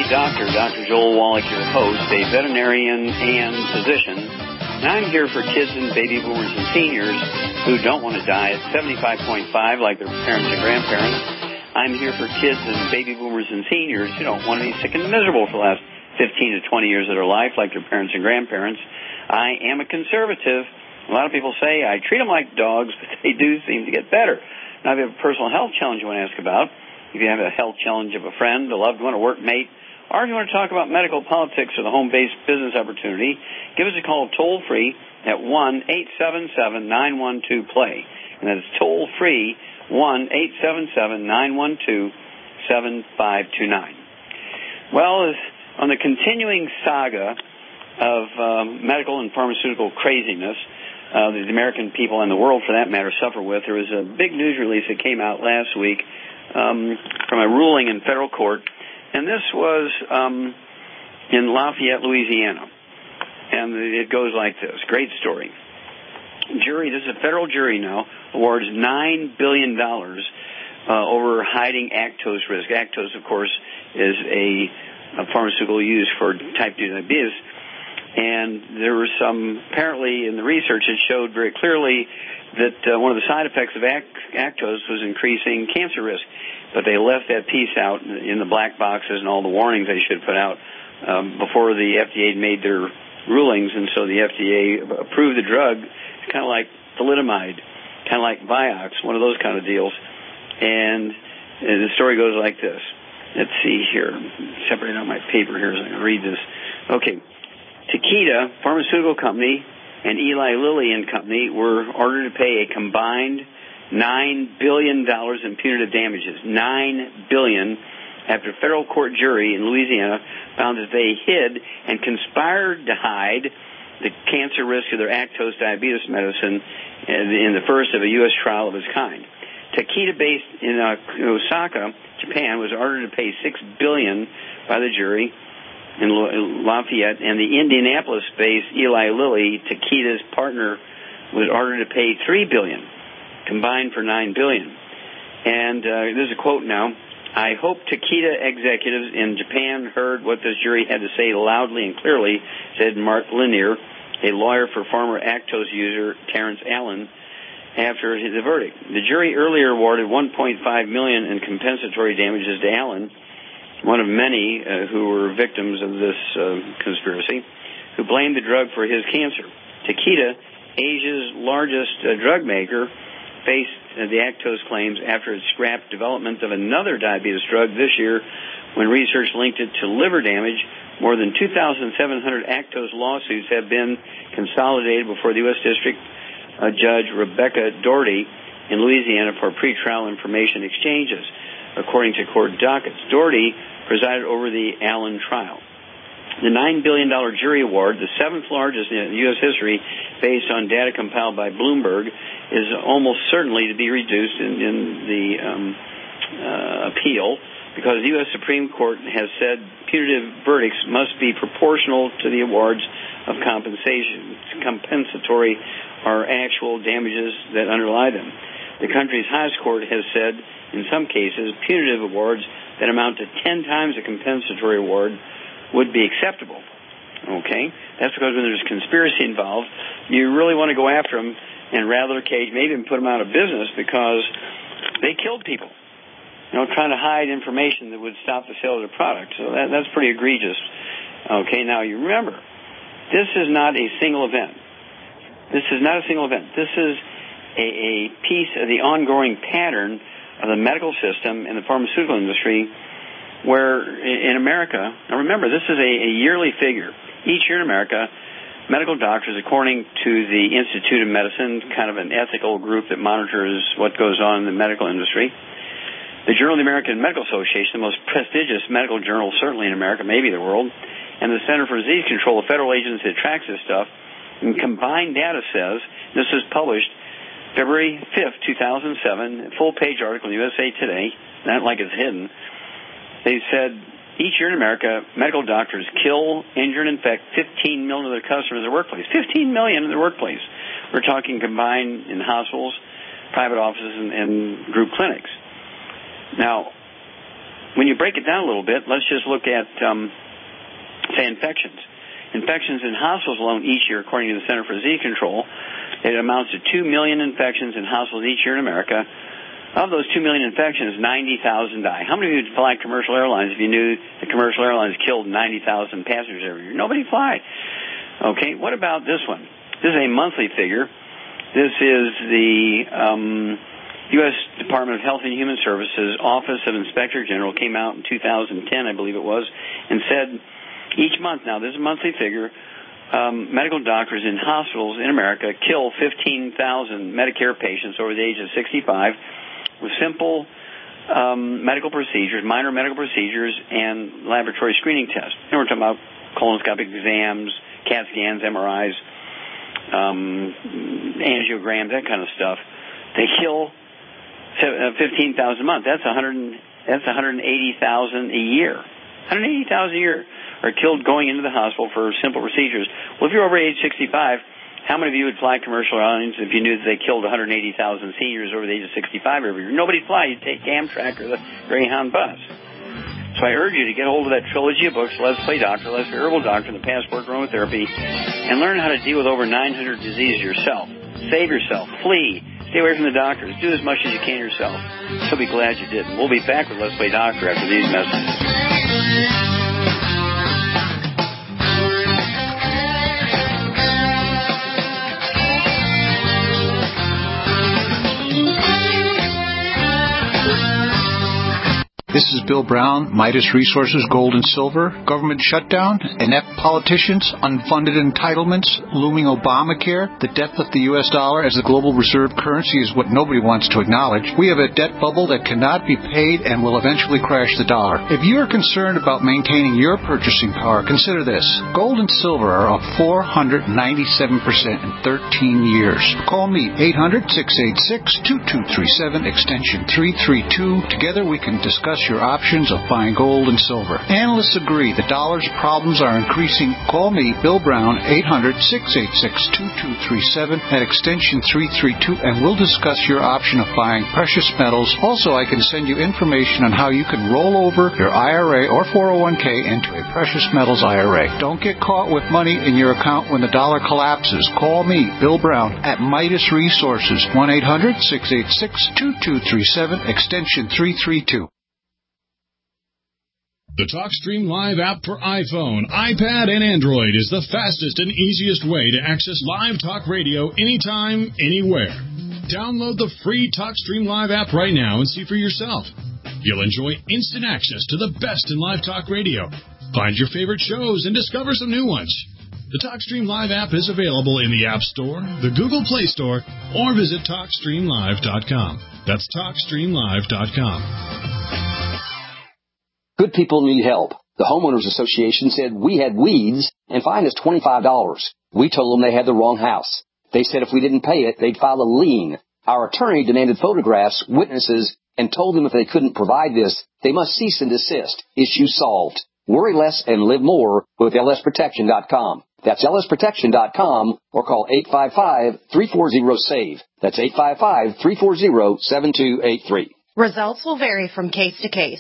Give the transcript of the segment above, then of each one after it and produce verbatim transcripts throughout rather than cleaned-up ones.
doctor, Doctor Joel Wallach, your host, a veterinarian and physician. And I'm here for kids and baby boomers and seniors who don't want to die at seventy-five point five like their parents and grandparents. I'm here for kids and baby boomers and seniors who don't want to be sick and miserable for the last fifteen to twenty years of their life like their parents and grandparents. I am a conservative. A lot of people say I treat them like dogs, but they do seem to get better. Now, if you have a personal health challenge you want to ask about, if you have a health challenge of a friend, a loved one, a workmate, or if you want to talk about medical politics or the home-based business opportunity, give us a call toll-free at one eight seven seven, nine one two, play. And that's toll-free, one eight seven seven, nine one two, seven five two nine. Well, on the continuing saga of um, medical and pharmaceutical craziness uh, that the American people and the world, for that matter, suffer with, there was a big news release that came out last week um, from a ruling in federal court. And this was um, in Lafayette, Louisiana. And it goes like this. Great story. Jury, this is a federal jury now, awards nine billion dollars uh, over hiding Actose risk. Actose, of course, is a, a pharmaceutical used for type two diabetes. And there was some, apparently in the research, it showed very clearly that uh, one of the side effects of Actose was increasing cancer risk. But they left that piece out in the black boxes and all the warnings they should put out um, before the F D A made their rulings. And so the F D A approved the drug. It's kind of like thalidomide, kind of like Vioxx, one of those kind of deals. And, and the story goes like this. Let's see here. Separate out my paper here so I can read this. Okay. Takeda Pharmaceutical Company and Eli Lilly and Company were ordered to pay a combined nine billion dollars in punitive damages. nine billion dollars after a federal court jury in Louisiana found that they hid and conspired to hide the cancer risk of their Actose diabetes medicine in the first of a U S trial of its kind. Takeda, based in Osaka, Japan, was ordered to pay six billion dollars by the jury in Lafayette, and the Indianapolis-based Eli Lilly, Takeda's partner, was ordered to pay three billion dollars. Combined for nine billion dollars. And uh, there's a quote now. I hope Takeda executives in Japan heard what this jury had to say loudly and clearly, said Mark Lanier, a lawyer for former Actose user Terrence Allen, after the verdict. The jury earlier awarded one point five million dollars in compensatory damages to Allen, one of many uh, who were victims of this uh, conspiracy, who blamed the drug for his cancer. Takeda, Asia's largest uh, drug maker, faced uh, the Actose claims after it scrapped development of another diabetes drug this year when research linked it to liver damage. More than two thousand seven hundred Actose lawsuits have been consolidated before the U S District uh, Judge Rebecca Doherty in Louisiana for pretrial information exchanges, according to court dockets. Doherty presided over the Allen trial. The nine billion dollars jury award, the seventh largest in U S history, based on data compiled by Bloomberg, is almost certainly to be reduced in, in the um, uh, appeal because the U S Supreme Court has said punitive verdicts must be proportional to the awards of compensation, compensatory or actual damages that underlie them. The country's highest court has said, in some cases, punitive awards that amount to ten times a compensatory award would be acceptable. Okay? That's because when there's conspiracy involved, you really want to go after them and rattle their cage, maybe even put them out of business because they killed people, you know, trying to hide information that would stop the sale of their product. So that, that's pretty egregious. Okay, now you remember, this is not a single event. This is not a single event. This is a, a piece of the ongoing pattern of the medical system and the pharmaceutical industry where in America, now remember, this is a, a yearly figure. Each year in America, medical doctors, according to the Institute of Medicine, kind of an ethical group that monitors what goes on in the medical industry, the Journal of the American Medical Association, the most prestigious medical journal certainly in America, maybe the world, and the Center for Disease Control, the federal agency that tracks this stuff, and combined data says, this was published February fifth, two thousand seven, full-page article in U S A Today, not like it's hidden. They said each year in America, medical doctors kill, injure, and infect fifteen million of their customers in their workplace. fifteen million in their workplace. We're talking combined in hospitals, private offices, and, and group clinics. Now, when you break it down a little bit, let's just look at, um, say, infections. Infections in hospitals alone each year, according to the Center for Disease Control, it amounts to two million infections in hospitals each year in America. Of those two million infections, ninety thousand die. How many of you would fly commercial airlines if you knew the commercial airlines killed ninety thousand passengers every year? Nobody fly. Okay, what about this one? This is a monthly figure. This is the um, U S Department of Health and Human Services Office of Inspector General came out in two thousand ten, I believe it was, and said each month, now this is a monthly figure, um, medical doctors in hospitals in America kill fifteen thousand Medicare patients over the age of sixty-five with simple um, medical procedures, minor medical procedures, and laboratory screening tests. And we're talking about colonoscopic exams, CAT scans, M R Is, um, angiograms, that kind of stuff. They kill fifteen thousand a month. That's one hundred. That's one hundred eighty thousand a year. one hundred eighty thousand a year are killed going into the hospital for simple procedures. Well, if you're over age sixty-five, how many of you would fly commercial airlines if you knew that they killed one hundred eighty thousand seniors over the age of sixty-five every year? Nobody'd fly. You'd take Amtrak or the Greyhound bus. So I urge you to get hold of that trilogy of books, Let's Play Doctor, Let's Play Herbal Doctor, and the Passport Aromatherapy, and learn how to deal with over nine hundred diseases yourself. Save yourself. Flee. Stay away from the doctors. Do as much as you can yourself. So be glad you did. And we'll be back with Let's Play Doctor after these messages. This is Bill Brown, Midas Resources, Gold and Silver, government shutdown, inept politicians, unfunded entitlements, looming Obamacare, the death of the U S dollar as the global reserve currency is what nobody wants to acknowledge. We have a debt bubble that cannot be paid and will eventually crash the dollar. If you are concerned about maintaining your purchasing power, consider this. Gold and silver are up four hundred ninety-seven percent in thirteen years. Call me, eight hundred, six eight six, two two three seven, extension three three two. Together we can discuss your options of buying gold and silver. Analysts agree the dollar's problems are increasing. Call me, Bill Brown, eight hundred, six eight six, two two three seven at extension three three two, and we'll discuss your option of buying precious metals. Also, I can send you information on how you can roll over your I R A or four oh one k into a precious metals I R A. Don't get caught with money in your account when the dollar collapses. Call me, Bill Brown, at Midas Resources, one eight hundred, six eight six, two two three seven, extension three three two. The TalkStream Live app for iPhone, iPad, and Android is the fastest and easiest way to access live talk radio anytime, anywhere. Download the free TalkStream Live app right now and see for yourself. You'll enjoy instant access to the best in live talk radio. Find your favorite shows and discover some new ones. The TalkStream Live app is available in the App Store, the Google Play Store, or visit talk stream live dot com. That's talk stream live dot com. Good people need help. The Homeowners Association said we had weeds and fined us twenty-five dollars. We told them they had the wrong house. They said if we didn't pay it, they'd file a lien. Our attorney demanded photographs, witnesses, and told them if they couldn't provide this, they must cease and desist. Issue solved. Worry less and live more with L S protection dot com. That's L S protection dot com or call eight five five, three four zero, SAVE. That's eight five five, three four zero, seven two eight three. Results will vary from case to case.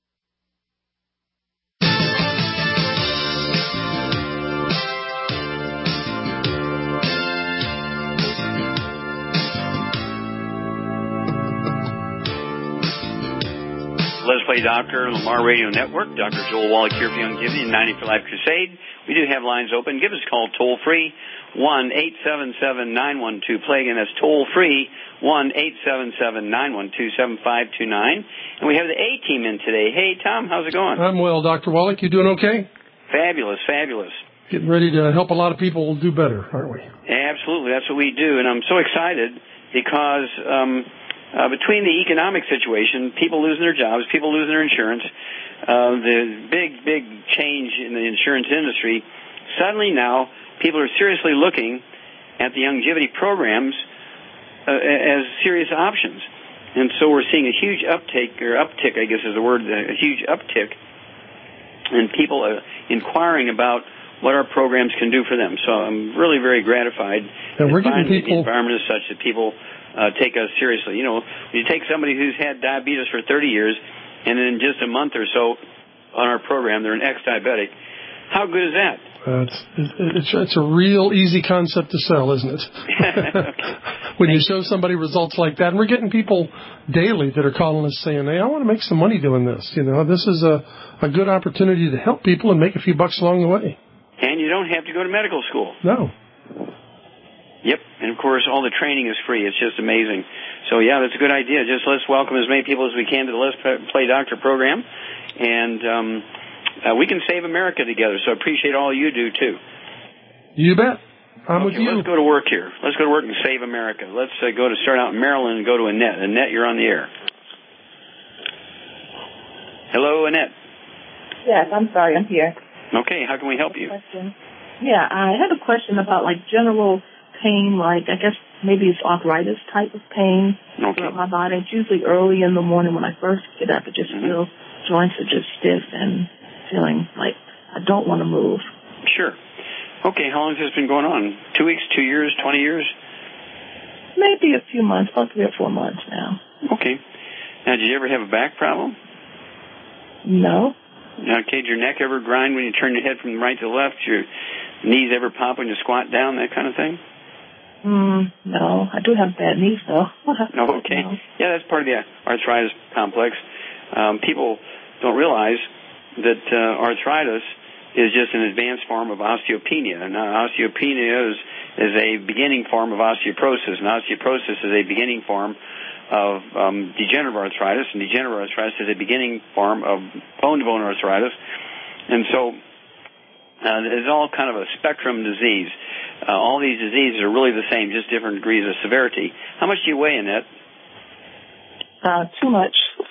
Let's Play Doctor, Lamar Radio Network. Doctor Joel Wallach here for Youngevity and ninety for Life Crusade. We do have lines open. Give us a call toll free, one eight seven seven, nine one two, play. Again, that's toll free, one eight seven seven, nine one two, seven five two nine. And we have the A-team in today. Hey, Tom, how's it going? I'm well, Doctor Wallach. You doing okay? Fabulous, fabulous. Getting ready to help a lot of people do better, aren't we? Absolutely, that's what we do. And I'm so excited because um, uh, between the economic situation, people losing their jobs, people losing their insurance, uh, the big, big change in the insurance industry, suddenly now people are seriously looking at the Youngevity programs uh, as serious options. And so we're seeing a huge uptake, or uptick, I guess is the word, a huge uptick in people uh, inquiring about what our programs can do for them. So I'm really very gratified and we're to find getting people... that the environment is such that people uh, take us seriously. You know, when you take somebody who's had diabetes for thirty years And in just a month or so on our program, they're an ex-diabetic. How good is that? Uh, it's, it's, it's a real easy concept to sell, isn't it? Okay. When you show somebody results like that, and we're getting people daily that are calling us saying, hey, I want to make some money doing this. You know, this is a, a good opportunity to help people and make a few bucks along the way. And you don't have to go to medical school. No. Yep, and of course, all the training is free. It's just amazing. So, yeah, that's a good idea. Just let's welcome as many people as we can to the Let's Play Doctor program, and um, uh, we can save America together. So I appreciate all you do, too. You bet. I'm okay, with you. Let's go to work here. Let's go to work and save America. Let's uh, go to start out in Maryland and go to Annette. Annette, you're on the air. Hello, Annette. Yes, I'm sorry, I'm here. Okay, how can we help you? Question. Yeah, I had a question about, like, general pain, like, I guess maybe it's arthritis type of pain okay. throughout my body. It's usually early in the morning when I first get up. I just mm-hmm. feel joints are just stiff and feeling like I don't want to move. Sure. Okay, how long has this been going on? Two weeks, two years, twenty years? Maybe a few months, about three or four months now. Okay. Now, did you ever have a back problem? No. Now, okay, did your neck ever grind when you turn your head from right to left? Your knees ever pop when you squat down, that kind of thing? Mm, no, I do have bad knees, though. Oh, okay. No. Yeah, that's part of the arthritis complex. Um, people don't realize that uh, arthritis is just an advanced form of osteopenia. And uh, osteopenia is, is a beginning form of osteoporosis, and osteoporosis is a beginning form of um, degenerative arthritis, and degenerative arthritis is a beginning form of bone-to-bone arthritis. And so uh, it's all kind of a spectrum disease. Uh, all these diseases are really the same, just different degrees of severity. How much do you weigh, Annette? Uh, too much.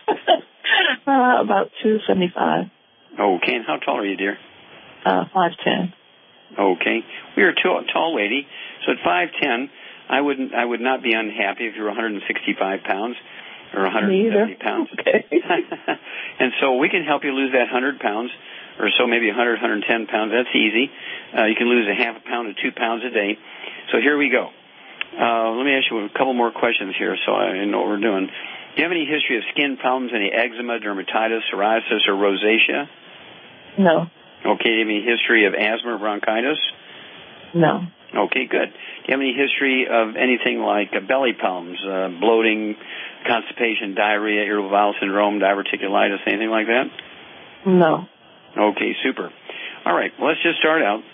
uh, about two seventy-five. Okay, and how tall are you, dear? Uh, five ten. Okay, well, you're a tall, tall lady, so at five ten, I wouldn't, I would not be unhappy if you were one hundred sixty-five pounds or one hundred seventy pounds. Okay. And so we can help you lose that one hundred pounds. Or so, maybe one hundred, one hundred ten pounds. That's easy. Uh, you can lose a half a pound to two pounds a day. So here we go. Uh, let me ask you a couple more questions here so I know what we're doing. Do you have any history of skin problems, any eczema, dermatitis, psoriasis, or rosacea? No. Okay. Do you have any history of asthma or bronchitis? No. Okay, good. Do you have any history of anything like uh, belly problems, uh, bloating, constipation, diarrhea, irritable bowel syndrome, diverticulitis, anything like that? No. Okay, super. All right, well, let's just start out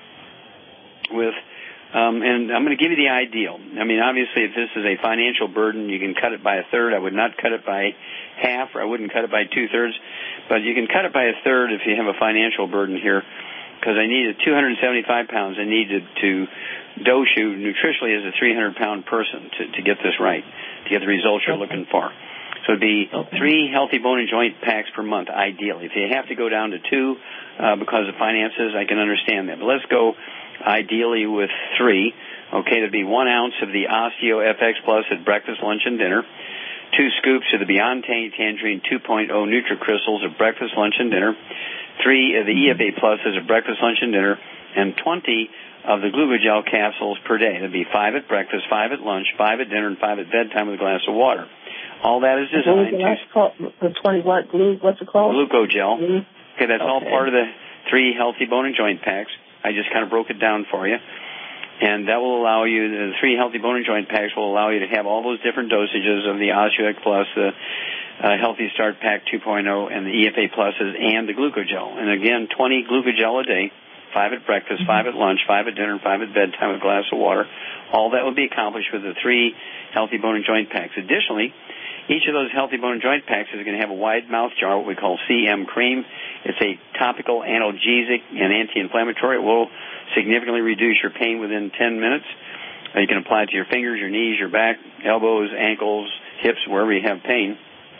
with, um, and I'm going to give you the ideal. I mean, obviously, if this is a financial burden, you can cut it by a third. I would not cut it by half, or I wouldn't cut it by two-thirds, but you can cut it by a third if you have a financial burden here, because I needed two hundred seventy-five pounds. I needed to dose you nutritionally as a three hundred pound person to, to get this right, to get the results you're looking for. So it would be okay. three healthy bone and joint packs per month, ideally. If you have to go down to two uh, because of finances, I can understand that. But let's go ideally with three. Okay, there'd be one ounce of the Osteo F X Plus at breakfast, lunch, and dinner. Two scoops of the Beyond Tangerine two point oh NutriCrystals at breakfast, lunch, and dinner. Three of the E F A Pluses at breakfast, lunch, and dinner. And twenty of the Glucogel capsules per day. That'd be five at breakfast, five at lunch, five at dinner, and five at bedtime with a glass of water. All that is designed to... The twenty what? Glue, what's it called? Glucogel. Glue. Okay, that's okay. All part of the three healthy bone and joint packs. I just kind of broke it down for you. And that will allow you, the three healthy bone and joint packs will allow you to have all those different dosages of the OsteoX Plus, the uh, Healthy Start Pack two point oh, and the E F A Pluses, and the Glucogel. And again, twenty Glucogel a day, five at breakfast, mm-hmm. five at lunch, five at dinner, and five at bedtime with a glass of water. All that will be accomplished with the three healthy bone and joint packs. Additionally, each of those healthy bone and joint packs is going to have a wide mouth jar, what we call C M cream. It's a topical analgesic and anti-inflammatory. It will significantly reduce your pain within ten minutes. Uh, you can apply it to your fingers, your knees, your back, elbows, ankles, hips, wherever you have pain.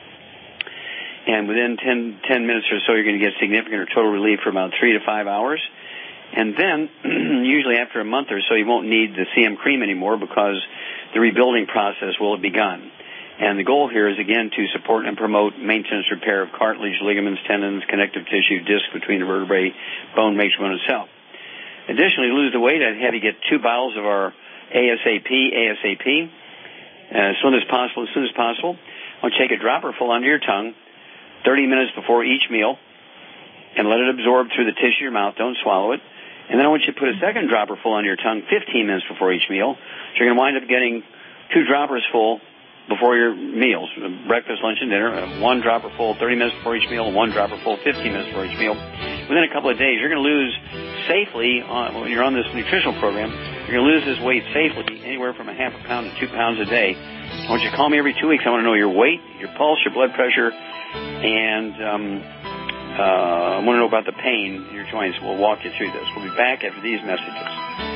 And within ten, ten minutes or so, you're going to get significant or total relief for about three to five hours. And then, usually after a month or so, you won't need the C M cream anymore because the rebuilding process will have begun. And the goal here is, again, to support and promote maintenance repair of cartilage, ligaments, tendons, connective tissue, disc between the vertebrae, bone matrix itself. Additionally, to lose the weight, I'd have you get two bottles of our ASAP, ASAP, as soon as possible, as soon as possible. I'll take a dropper full under your tongue, thirty minutes before each meal, and let it absorb through the tissue of your mouth. Don't swallow it. And then I want you to put a second dropper full on your tongue fifteen minutes before each meal. So you're going to wind up getting two droppers full before your meals, breakfast, lunch, and dinner. One dropper full thirty minutes before each meal, and one dropper full fifteen minutes before each meal. Within a couple of days, you're going to lose safely, on, when you're on this nutritional program, you're going to lose this weight safely, anywhere from a half a pound to two pounds a day. I want you to call me every two weeks. I want to know your weight, your pulse, your blood pressure, and um, uh, I want to know about the pain in your joints. We'll walk you through this. We'll be back after these messages.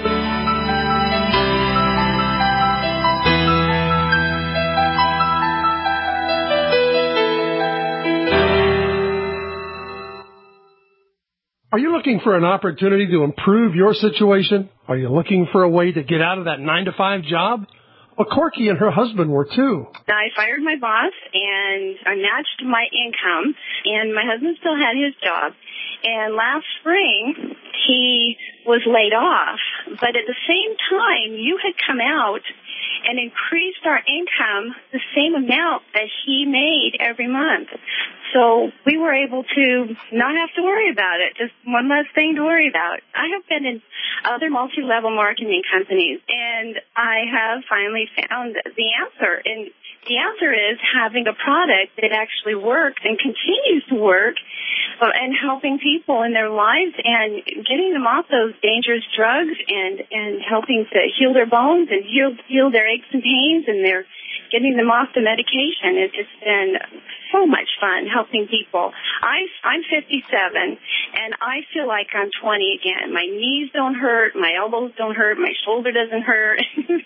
Are you looking for an opportunity to improve your situation? Are you looking for a way to get out of that nine to five job? Well, Corky and her husband were too. I fired my boss and I matched my income, and my husband still had his job. And last spring, he was laid off. But at the same time, you had come out and increased our income the same amount that he made every month. So we were able to not have to worry about it, just one less thing to worry about. I have been in other multi-level marketing companies, and I have finally found the answer. And the answer is having a product that actually works and continues to work, uh, and helping people in their lives and getting them off those dangerous drugs and, and helping to heal their bones and heal, heal their aches and pains, and they're getting them off the medication. It's just been so much fun helping people. I, I'm fifty-seven, and I feel like I'm twenty again. My knees don't hurt, my elbows don't hurt, my shoulder doesn't hurt.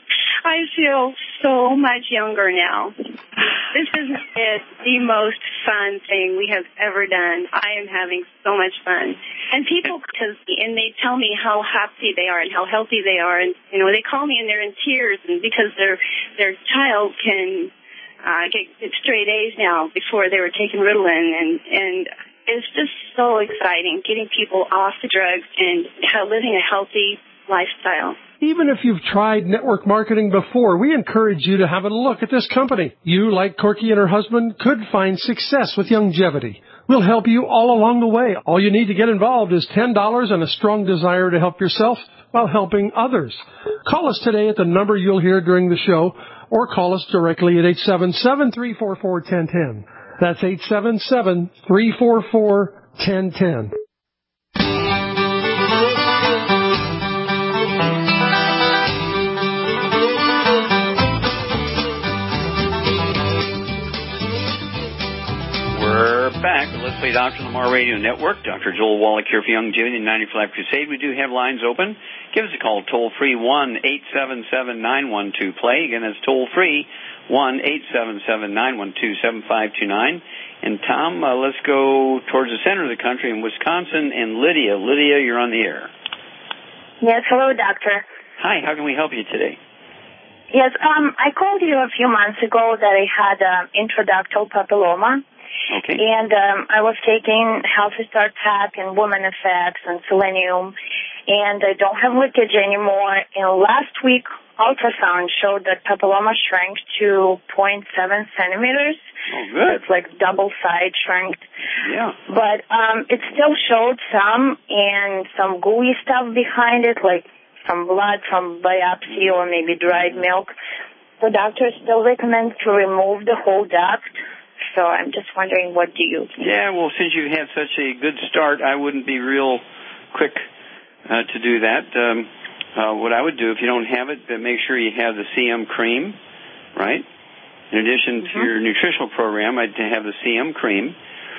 I feel so much younger now. This is the most fun thing we have ever done. I am having so much fun. And people, cause, and they tell me how happy they are and how healthy they are. And, you know, they call me and they're in tears, and because their their child can uh, get, get straight A's now before they were taking Ritalin. And, and it's just so exciting getting people off the drugs and how, living a healthy lifestyle. Even if you've tried network marketing before, we encourage you to have a look at this company. You, like Corky and her husband, could find success with Youngevity. We'll help you all along the way. All you need to get involved is ten dollars and a strong desire to help yourself while helping others. Call us today at the number you'll hear during the show, or call us directly at eight seven seven, three four four, one zero one zero. That's eight seven seven, three four four, one zero one zero. We're back with Let's Play Doctor Lamar Radio Network. Doctor Joel Wallach here for Youngevity and ninety for Life Crusade. We do have lines open. Give us a call toll-free, one eight seven seven, nine one two, play. Again, that's toll-free, one eight seven seven, nine one two, seven five two nine. And, Tom, uh, let's go towards the center of the country in Wisconsin. And Lydia. Lydia, you're on the air. Yes, hello, doctor. Hi, how can we help you today? Yes, um, I called you a few months ago that I had um, intraductal papilloma. Okay. And um, I was taking Healthy Start Pack and Woman Effects and Selenium, and I don't have leakage anymore. And last week, ultrasound showed that papilloma shrank to zero point seven centimeters. Oh, good. It's like double side shrank. Yeah. But um, it still showed some and some gooey stuff behind it, like some blood from biopsy or maybe dried milk. The doctor still recommends to remove the whole duct. So I'm just wondering, what do you think? Yeah, well, since you had such a good start, I wouldn't be real quick uh, to do that. Um, uh, what I would do, if you don't have it, then make sure you have the C M cream, right? In addition mm-hmm. to your nutritional program, I'd have the C M cream.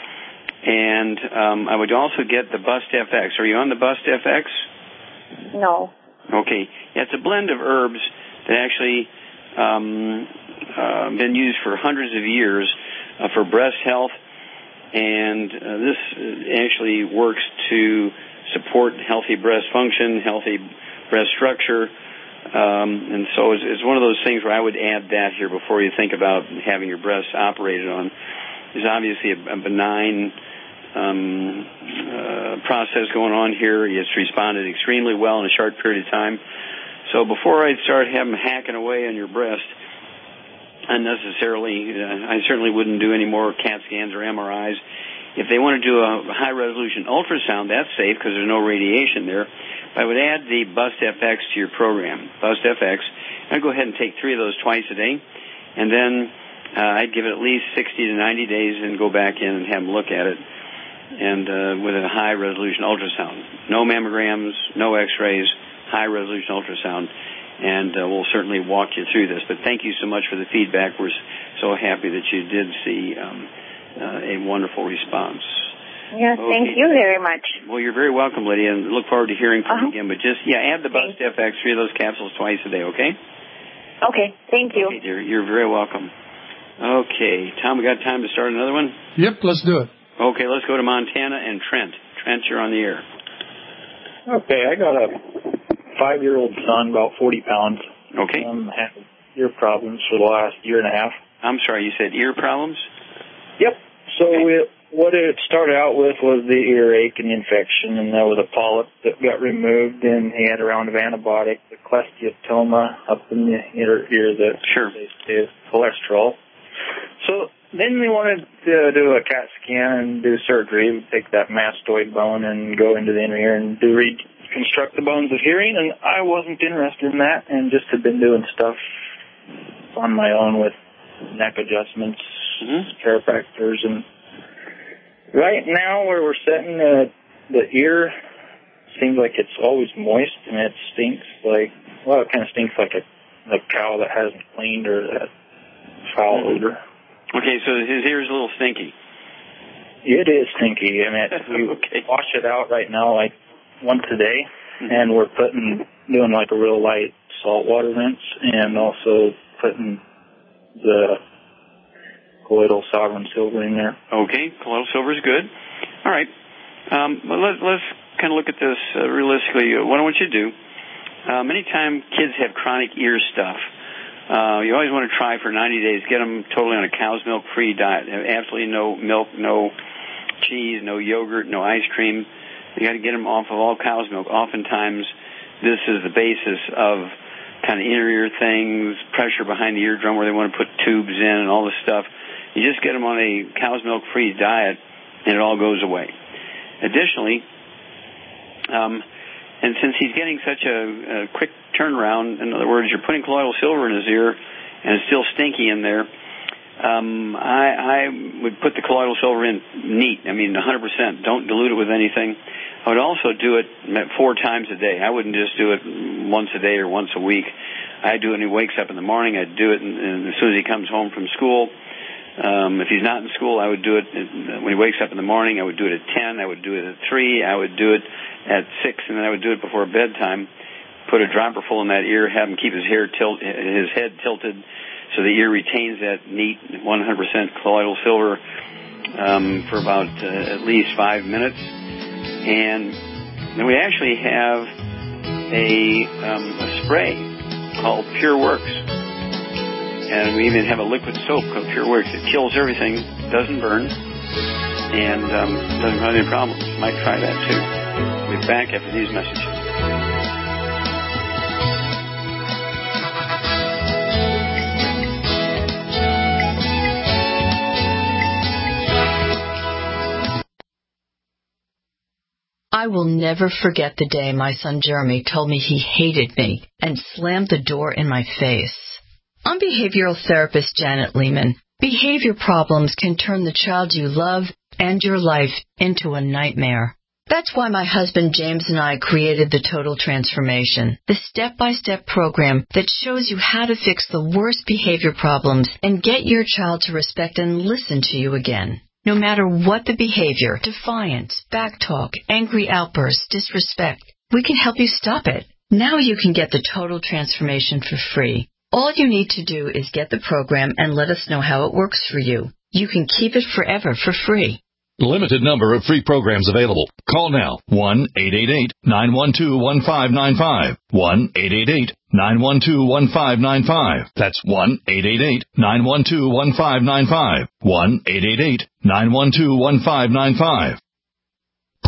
And um, I would also get the Bust F X. Are you on the Bust F X? No. Okay. Yeah, it's a blend of herbs that actually um, uh, been used for hundreds of years Uh, for breast health, and uh, this actually works to support healthy breast function, healthy breast structure, um, and so it's, it's one of those things where I would add that here before you think about having your breasts operated on. There's obviously a, a benign um, uh, process going on here. It's responded extremely well in a short period of time. So before I start having hacking away on your breast, unnecessarily. Uh, I certainly wouldn't do any more CAT scans or M R Is. If they want to do a high-resolution ultrasound, that's safe because there's no radiation there. But I would add the BustFX to your program, BustFX. I'd go ahead and take three of those twice a day, and then uh, I'd give it at least sixty to ninety days and go back in and have them look at it, and uh, with a high-resolution ultrasound. No mammograms, no X-rays, high-resolution ultrasound, and uh, we'll certainly walk you through this. But thank you so much for the feedback. We're so happy that you did see um, uh, a wonderful response. Yeah, okay. Thank you very much. Well, you're very welcome, Lydia, and look forward to hearing from uh-huh. you again. But just, yeah, add the BustFX, three of those capsules twice a day, okay? Okay, thank you. Okay, dear, you're very welcome. Okay, Tom, we got time to start another one? Yep, let's do it. Okay, let's go to Montana and Trent. Trent, you're on the air. Okay, I got a five-year-old son, about forty pounds. Okay. Um, had ear problems for the last year and a half. I'm sorry, you said ear problems? Yep. So okay. it, what it started out with was the earache and the infection, and there was a polyp that got removed, and he had a round of antibiotic, the cholesteatoma up in the ear, ear that sure. is cholesterol. So then we wanted to do a CAT scan and do surgery. We'd take that mastoid bone and go into the inner ear and do reconstruct the bones of hearing, and I wasn't interested in that and just had been doing stuff on my own with neck adjustments, mm-hmm. chiropractors, and right now where we're sitting, uh, the ear seems like it's always moist and it stinks like, well, it kind of stinks like a, a cow that hasn't cleaned or that foul mm-hmm. odor. Okay, so his ear is a little stinky. It is stinky. I mean, we okay. wash it out right now like once a day, mm-hmm. and we're putting, doing like a real light saltwater rinse and also putting the colloidal sovereign silver in there. Okay, colloidal silver is good. All right. Um, well, let, let's kind of look at this uh, realistically. What I want you to do, uh, many times kids have chronic ear stuff. Uh, you always want to try for ninety days, get them totally on a cow's milk-free diet. Absolutely no milk, no cheese, no yogurt, no ice cream. You got to get them off of all cow's milk. Oftentimes, this is the basis of kind of inner ear things, pressure behind the eardrum where they want to put tubes in and all this stuff. You just get them on a cow's milk-free diet, and it all goes away. Additionally, um, and since he's getting such a, a quick turnaround, in other words, you're putting colloidal silver in his ear, and it's still stinky in there, um, I, I would put the colloidal silver in neat. I mean, one hundred percent. Don't dilute it with anything. I would also do it four times a day. I wouldn't just do it once a day or once a week. I'd do it when he wakes up in the morning. I'd do it and, and as soon as he comes home from school. Um, if he's not in school, I would do it when he wakes up in the morning. I would do it at ten. I would do it at three. I would do it at six, and then I would do it before bedtime. Put a dropper full in that ear, have him keep his hair tilt, his head tilted, so the ear retains that neat one hundred percent colloidal silver um, for about uh, at least five minutes. And then we actually have a, um, a spray called Pure Works. And we even have a liquid soap called Pure Works. It kills everything, doesn't burn, and um, doesn't cause any problems. You might try that too. We'll be back after these messages. I will never forget the day my son Jeremy told me he hated me and slammed the door in my face. I'm behavioral therapist Janet Lehman. Behavior problems can turn the child you love and your life into a nightmare. That's why my husband James and I created the Total Transformation, the step-by-step program that shows you how to fix the worst behavior problems and get your child to respect and listen to you again. No matter what the behavior, defiance, backtalk, angry outbursts, disrespect, we can help you stop it. Now you can get the Total Transformation for free. All you need to do is get the program and let us know how it works for you. You can keep it forever for free. Limited number of free programs available. Call now, one eight eight eight, nine one two, one five nine five, one eight eight eight, nine one two, one five nine five. That's one eight eight eight, nine one two, one five nine five, one eight eight eight, nine one two, one five nine five.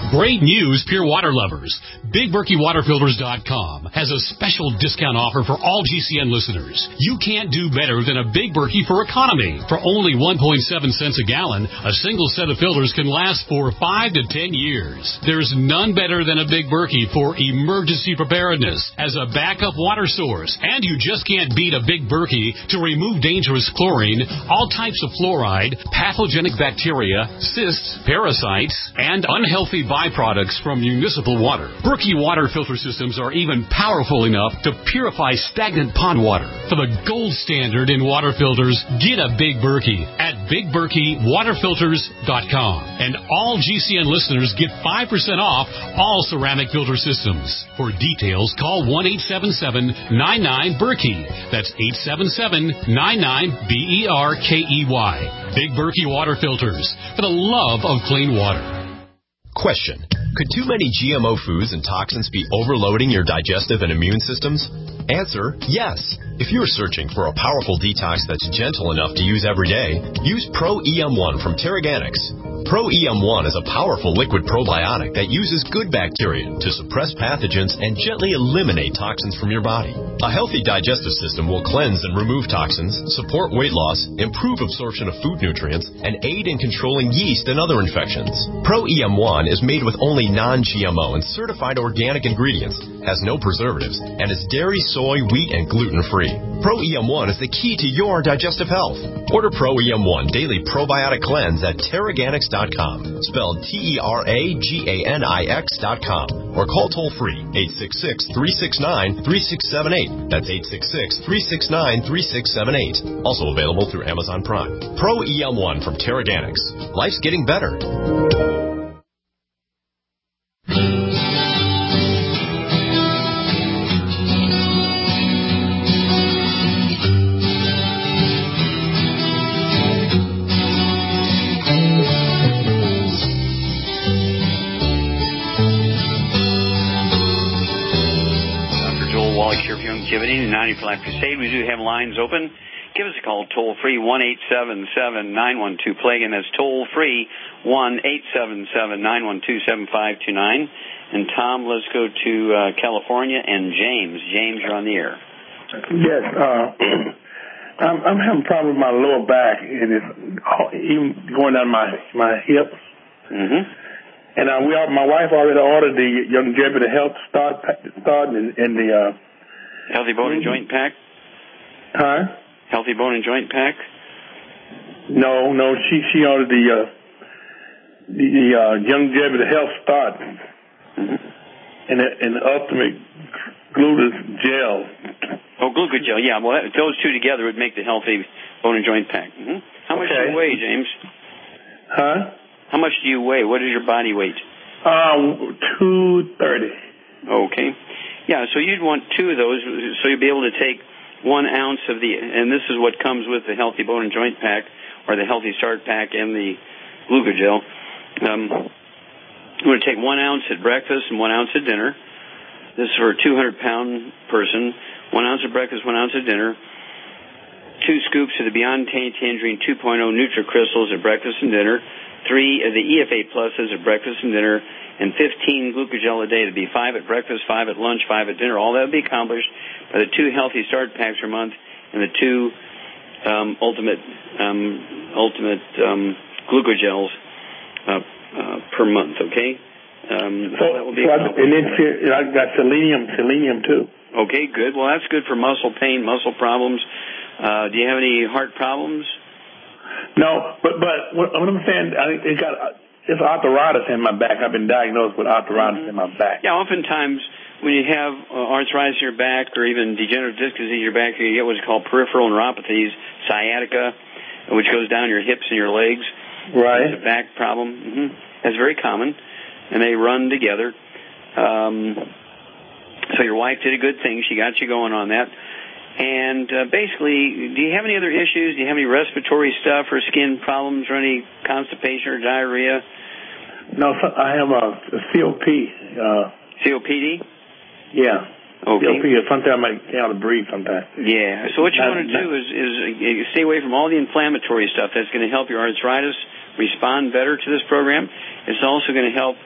Great news, pure water lovers. Big Berkey Water Filters dot com has a special discount offer for all G C N listeners. You can't do better than a Big Berkey for economy. For only one point seven cents a gallon, a single set of filters can last for five to ten years. There's none better than a Big Berkey for emergency preparedness as a backup water source. And you just can't beat a Big Berkey to remove dangerous chlorine, all types of fluoride, pathogenic bacteria, cysts, parasites, and unhealthy byproducts from municipal water. Berkey water filter systems are even powerful enough to purify stagnant pond water. For the gold standard in water filters, get a Big Berkey at Big Berkey Water Filters dot com. And all G C N listeners get five percent off all ceramic filter systems. For details, call one eight seven seven, nine nine, Berkey. That's eight seven seven, nine nine, B E R K E Y. Big Berkey Water Filters, for the love of clean water. Question. Could too many G M O foods and toxins be overloading your digestive and immune systems? Answer, yes. If you're searching for a powerful detox that's gentle enough to use every day, use Pro E M one from Teraganix. Pro E M one is a powerful liquid probiotic that uses good bacteria to suppress pathogens and gently eliminate toxins from your body. A healthy digestive system will cleanse and remove toxins, support weight loss, improve absorption of food nutrients, and aid in controlling yeast and other infections. Pro E M one is made with only non-G M O and certified organic ingredients, has no preservatives, and is dairy, soy, wheat, and gluten-free. Pro E M one is the key to your digestive health. Order Pro E M one Daily Probiotic Cleanse at Teraganix dot com, spelled T E R A G A N I X dot com, or call toll-free eight six six, three six nine, three six seven eight. That's eight six six, three six nine, three six seven eight. Also available through Amazon Prime. Pro E M one from Teraganix. Life's getting better. ninety for Life Crusade. We do have lines open. Give us a call toll free one eight seven seven, nine one two, play. Again, that's toll free one eight seven seven, nine one two, seven five two nine. And Tom, let's go to uh, California and James. James, you're on the air. Yes, uh, I'm, I'm having a problem with my lower back. It is even going down my my hip. Mm-hmm. And uh, we all, my wife already ordered the Longevity Health Start Start and, and the uh, Healthy Bone and Joint Pack? Huh? Healthy Bone and Joint Pack? No, no. She she ordered the uh, the, the uh, Longevity Health Start mm-hmm. and the, and the Ultimate Glucose Gel. Oh, Glucose Gel. Yeah. Well, that, those two together would make the Healthy Bone and Joint Pack. Mm-hmm. How much okay. do you weigh, James? Huh? How much do you weigh? What is your body weight? Uh, two thirty. Okay. Yeah, so you'd want two of those, so you'd be able to take one ounce of the, and this is what comes with the Healthy Bone and Joint Pack, or the Healthy Start Pack and the Glucogel. Um, you want to take one ounce at breakfast and one ounce at dinner. This is for a two hundred pound person. One ounce at breakfast, one ounce at dinner. Two scoops of the Beyond Tangerine two point oh NutriCrystals at breakfast and dinner. Three of the E F A Pluses at breakfast and dinner. And fifteen Glucogel a day. It'd be five at breakfast, five at lunch, five at dinner. All that would be accomplished by the two Healthy Start Packs per month and the two um, Ultimate um, Ultimate um, Glucogels uh, uh, per month. Okay. Um, so, that will be so I, and then I got selenium, selenium too. Okay, good. Well, that's good for muscle pain, muscle problems. Uh, do you have any heart problems? No, but but what I'm saying, I think it got. It's arthritis in my back. I've been diagnosed with arthritis mm-hmm. in my back. Yeah, oftentimes when you have uh, arthritis in your back or even degenerative disc disease in your back, you get what's called peripheral neuropathies, sciatica, which goes down your hips and your legs. Right. It's a back problem. Mm-hmm. That's very common, and they run together. Um, so your wife did a good thing. She got you going on that. And uh, basically, do you have any other issues? Do you have any respiratory stuff or skin problems or any constipation or diarrhea? No, I have a, a C O P. Uh, C O P D? Yeah. Okay. C O P. Sometimes I might can't breathe sometimes. Yeah. So what you not, want to not, do is, is uh, stay away from all the inflammatory stuff. That's going to help your arthritis respond better to this program. It's also going to help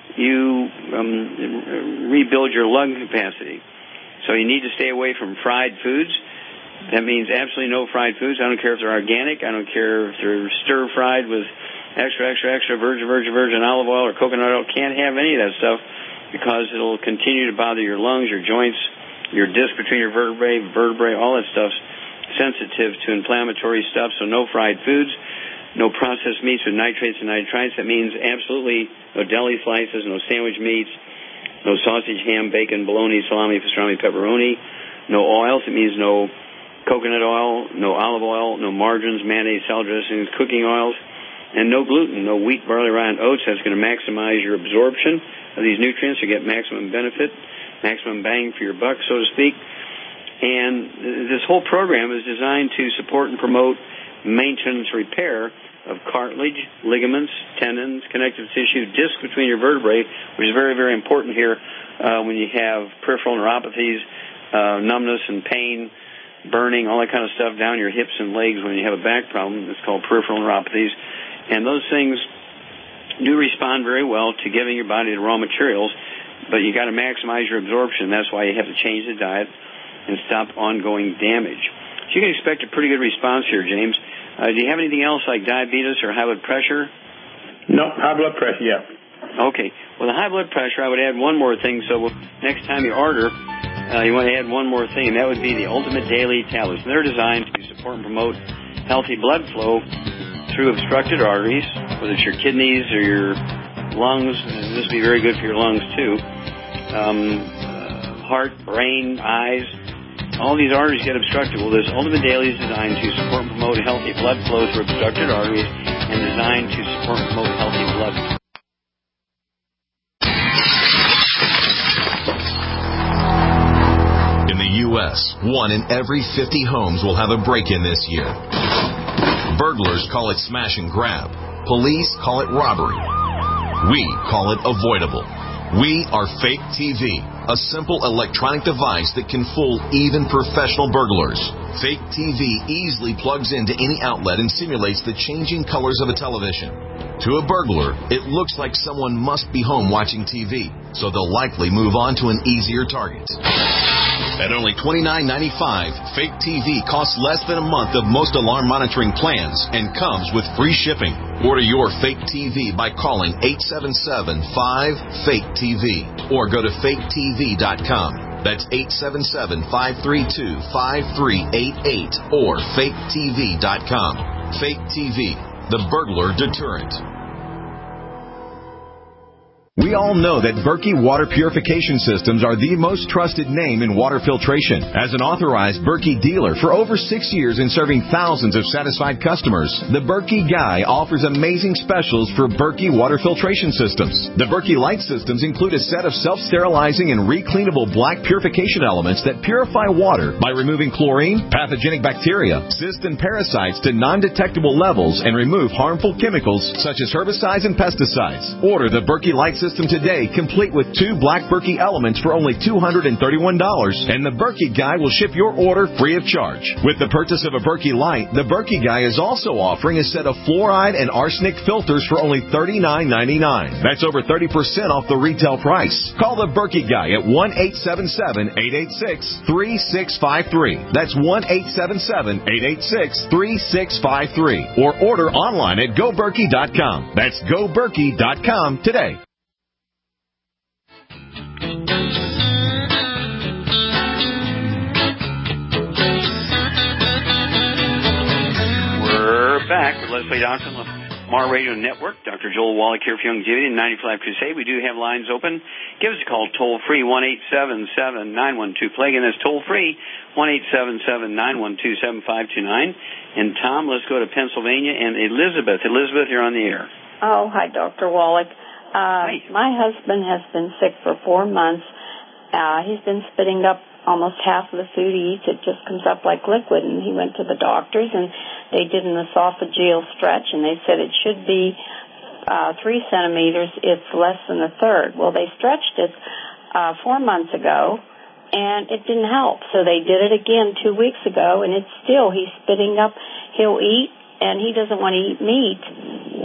you um, rebuild your lung capacity. So you need to stay away from fried foods. That means absolutely no fried foods. I don't care if they're organic. I don't care if they're stir-fried with extra, extra, extra virgin, virgin, virgin olive oil or coconut oil. Can't have any of that stuff because it'll continue to bother your lungs, your joints, your disc between your vertebrae, vertebrae, all that stuff's sensitive to inflammatory stuff. So no fried foods. No processed meats with nitrates and nitrites. That means absolutely no deli slices, no sandwich meats, no sausage, ham, bacon, bologna, salami, pastrami, pepperoni. No oils. It means no coconut oil, no olive oil, no margarines, mayonnaise, salad dressings, cooking oils, and no gluten, no wheat, barley, rye, and oats. That's going to maximize your absorption of these nutrients. You get maximum benefit, maximum bang for your buck, so to speak. And this whole program is designed to support and promote maintenance repair of cartilage, ligaments, tendons, connective tissue, disc between your vertebrae, which is very, very important here uh, when you have peripheral neuropathies, uh, numbness and pain, burning, all that kind of stuff down your hips and legs when you have a back problem. It's called peripheral neuropathies. And those things do respond very well to giving your body the raw materials, but you got to maximize your absorption. That's why you have to change the diet and stop ongoing damage. So you can expect a pretty good response here, James. Uh, do you have anything else like diabetes or high blood pressure? No, high blood pressure, yeah. Okay. Well, the high blood pressure, I would add one more thing. So next time you order, uh, you want to add one more thing, and that would be the Ultimate Daily Tablets. They're designed to support and promote healthy blood flow through obstructed arteries, whether it's your kidneys or your lungs. And this would be very good for your lungs, too. Um, uh, heart, brain, eyes. All these arteries get obstructed. Well, this Ultimate Daily is designed to support and promote healthy blood flow through obstructed arteries and designed to support and promote healthy blood flow. In the U S, one in every fifty homes will have a break-in this year. Burglars call it smash and grab. Police call it robbery. We call it avoidable. We are Fake T V, a simple electronic device that can fool even professional burglars. Fake T V easily plugs into any outlet and simulates the changing colors of a television. To a burglar, it looks like someone must be home watching T V, so they'll likely move on to an easier target. At only twenty-nine ninety-five, Fake T V costs less than a month of most alarm monitoring plans and comes with free shipping. Order your Fake T V by calling eight seven seven, five, fake T V or go to fake T V dot com. That's eight seven seven, five three two, five three eight eight or fake T V dot com. Fake T V, the burglar deterrent. We all know that Berkey Water Purification Systems are the most trusted name in water filtration. As an authorized Berkey dealer for over six years and serving thousands of satisfied customers, the Berkey Guy offers amazing specials for Berkey Water Filtration Systems. The Berkey Light Systems include a set of self-sterilizing and recleanable black purification elements that purify water by removing chlorine, pathogenic bacteria, cysts, and parasites to non-detectable levels and remove harmful chemicals such as herbicides and pesticides. Order the Berkey Light System today, complete with two black Berkey elements for only two hundred thirty-one dollars, and the Berkey Guy will ship your order free of charge. With the purchase of a Berkey Light, the Berkey Guy is also offering a set of fluoride and arsenic filters for only thirty-nine ninety-nine. That's over thirty percent off the retail price. Call the Berkey Guy at one eight seven seven, eight eight six, three six five three. That's one eight seven seven, eight eight six, three six five three. Or order online at go berkey dot com. That's go berkey dot com today. We're back with Leslie Dawson of Mar Radio Network. Doctor Joel Wallach here for Youngevity and ninety-five Crusade. We do have lines open. Give us a call toll free, one eight seven seven, nine one two, play. Again, that's toll free, one eight seven seven, nine one two, seven five two nine. And Tom, let's go to Pennsylvania. And Elizabeth. Elizabeth, you're on the air. Oh, hi, Doctor Wallach. Uh, my husband has been sick for four months. Uh, he's been spitting up almost half of the food he eats. It just comes up like liquid. And he went to the doctors, and they did an esophageal stretch, and they said it should be uh, three centimeters. It's less than a third. Well, they stretched it uh, four months ago, and it didn't help. So they did it again two weeks ago, and it's still, he's spitting up. He'll eat, and he doesn't want to eat meat.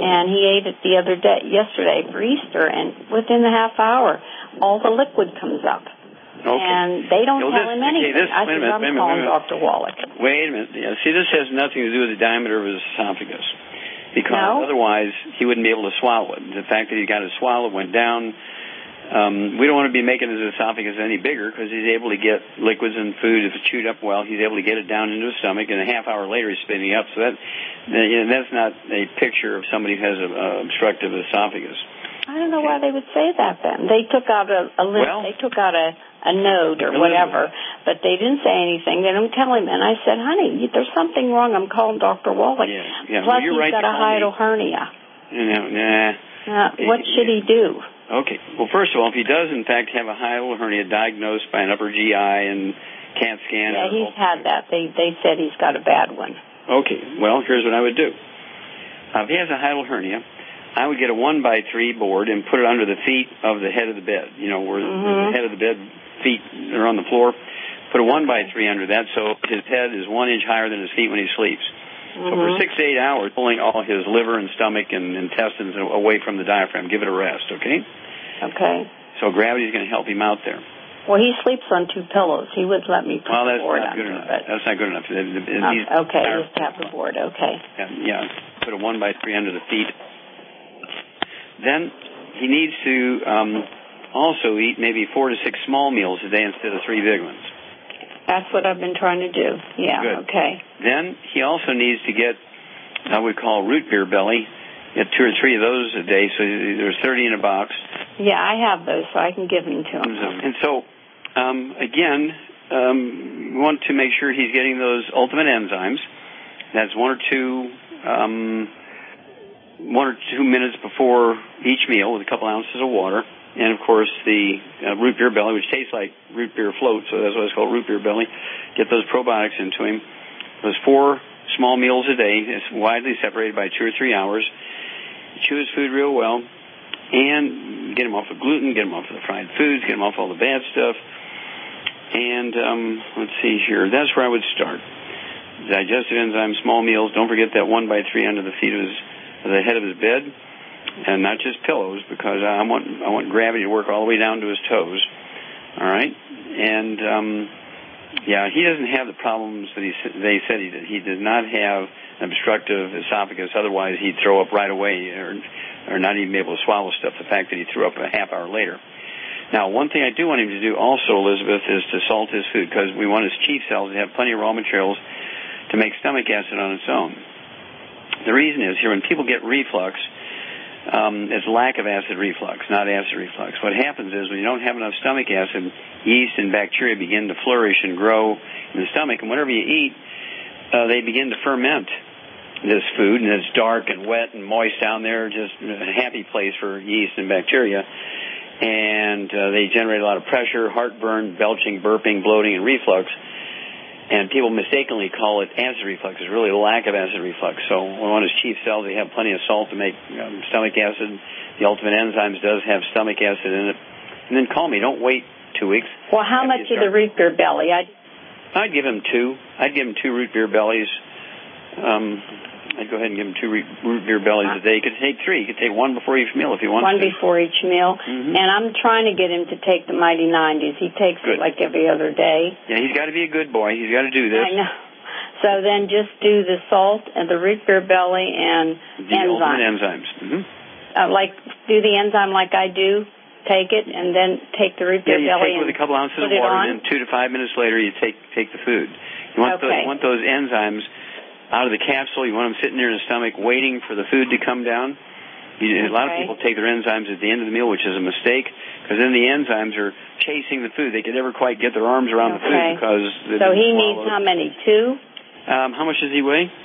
and he ate it the other day, yesterday for Easter, and within the half hour, all the liquid comes up. Okay. And they don't Well, tell this, him anything. Okay, this, I wait a said, minute, I'm wait a minute, calling wait a minute. Doctor Wallach. Wait a minute. Yeah, see, this has nothing to do with the diameter of his esophagus. Because no? otherwise, he wouldn't be able to swallow it. The fact that he got his swallow went down, um, we don't want to be making his esophagus any bigger because he's able to get liquids and food. If it's chewed up well, he's able to get it down into his stomach, and a half hour later he's spitting up. So that, you know, that's not a picture of somebody who has an obstructive esophagus. I don't know why they would say that then. They took out a, a list, well, they took out a, a node or whatever, but they didn't say anything. They don't tell him. And I said, honey, there's something wrong. I'm calling Doctor Wallach. Yeah, yeah. Plus, well, you're he's right got a hiatal me. hernia. No, nah. Uh, what should he do? Okay. Well, first of all, if he does, in fact, have a hiatal hernia diagnosed by an upper G I and CAT scan. Yeah, he's had that. They they said he's got a bad one. Okay. Well, here's what I would do. Uh, if he has a hiatal hernia, I would get a one by three board and put it under the feet of the head of the bed. You know, where mm-hmm. the head of the bed, feet are on the floor. Put a one by three under that so his head is one inch higher than his feet when he sleeps. Mm-hmm. So for six to eight hours, pulling all his liver and stomach and intestines away from the diaphragm. Give it a rest, okay? Okay. So gravity is going to help him out there. Well, he sleeps on two pillows. He would let me put well, the board not under good enough. it. That's not good enough. It, it, it uh, okay, just have the board. Okay. Yeah, yeah, put a one by three under the feet. Then he needs to um, also eat maybe four to six small meals a day instead of three big ones. That's what I've been trying to do. Yeah, Good. Okay. Then he also needs to get, I would call root beer belly, get two or three of those a day, so there's thirty in a box. Yeah, I have those, so I can give them to him. And so, um, again, um, we want to make sure he's getting those ultimate enzymes. That's one or two... Um, one or two minutes before each meal with a couple ounces of water. And, of course, the uh, root beer belly, which tastes like root beer float, so that's why it's called root beer belly. Get those probiotics into him. Those four small meals a day. It's widely separated by two or three hours. Chew his food real well. And get him off of gluten, get him off of the fried foods, get him off all the bad stuff. And um, let's see here. That's where I would start. Digestive enzymes, small meals. Don't forget that one by three under the feet of his the head of his bed, and not just pillows, because I want I want gravity to work all the way down to his toes. All right, and um, yeah, he doesn't have the problems that he they said he did. He did not have an obstructive esophagus. Otherwise, he'd throw up right away, or or not even be able to swallow stuff. The fact that he threw up a half hour later. Now, one thing I do want him to do also, Elizabeth, is to salt his food, because we want his chief cells to have plenty of raw materials to make stomach acid on its own. The reason is here when people get reflux, um, it's lack of acid reflux, not acid reflux. What happens is when you don't have enough stomach acid, yeast and bacteria begin to flourish and grow in the stomach, and whenever you eat, uh, they begin to ferment this food, and it's dark and wet and moist down there, just a happy place for yeast and bacteria. And uh, they generate a lot of pressure, heartburn, belching, burping, bloating, and reflux. And people mistakenly call it acid reflux. It's really a lack of acid reflux. So we want his chief cells, they have plenty of salt to make um, stomach acid. The Ultimate Enzymes does have stomach acid in it. And then call me. Don't wait two weeks. Well, how much of the root beer belly? I'd... I'd give him two. I'd give him two root beer bellies. Um, I'd go ahead and give him two root beer bellies a day. He could take three. He could take one before each meal if he wants one to. One before each meal. Mm-hmm. And I'm trying to get him to take the Mighty nineties. He takes Good. it like every other day. Yeah, he's got to be a good boy. He's got to do this. I know. So then just do the salt and the root beer belly and the enzymes. Ultimate Enzymes. Mm-hmm. Uh, like, do the enzyme like I do. Take it and then take the root beer yeah, you belly take it with a couple ounces of water, and then two to five minutes later, you take take the food. You want, okay. those, you want those enzymes out of the capsule. You want them sitting there in the stomach waiting for the food to come down. You, okay. A lot of people take their enzymes at the end of the meal, which is a mistake, because then the enzymes are chasing the food. They can never quite get their arms around okay. the food because... So he needs how many? Two? Um, how much does he weigh?